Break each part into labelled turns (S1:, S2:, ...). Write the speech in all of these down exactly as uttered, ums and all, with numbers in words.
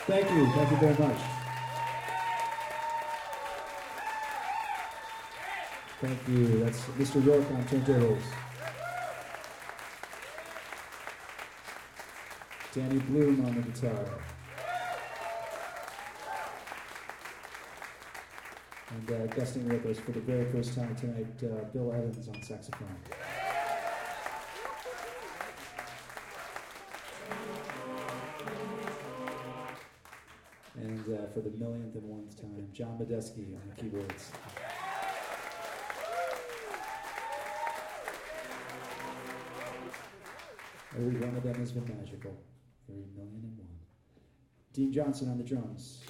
S1: Thank you. Thank you very much. Thank you. That's Mister York on turntables. Danny Bloom on the guitar. And uh, guesting with us for the very first time tonight, uh, Bill Evans on saxophone. And uh, for the millionth and one time, John Medeski on the keyboards. Every one of them has been magical. Every million and one. Dean Johnson on the drums.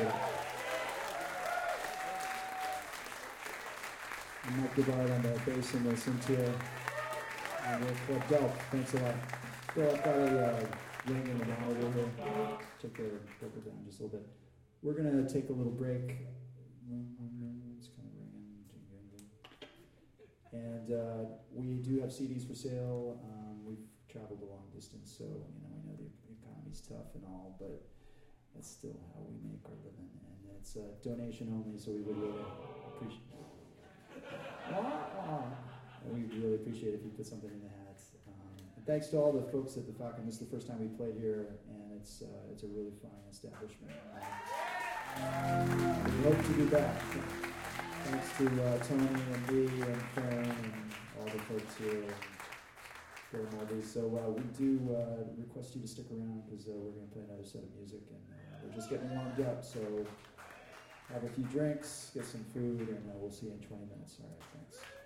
S1: And Mike Devard on the bass and the synth. And with Delph, thanks a lot. Well, I've got a uh, ring in the monitor here. Check the vocal down just a little bit. We're going to take a little break. It's kind of ringing. And uh, we do have C Ds for sale. Um, we've traveled a long distance, so you know we know the economy's tough and all, but that's still how we make our living. And it's uh, donation only, so we would really appreciate. We really appreciate it if you put something in the hat. Um, and thanks to all the folks at the Falcon. This is the first time we played here, and it's uh, it's a really fine establishment. Uh, we'd hope to be back. Thanks to uh, Tony and Lee and Fern and all the folks here. And Marty. So uh, we do uh, request you to stick around because uh, we're going to play another set of music, and uh, we're just getting warmed up. So have a few drinks, get some food, and uh, we'll see you in twenty minutes. All right, thanks.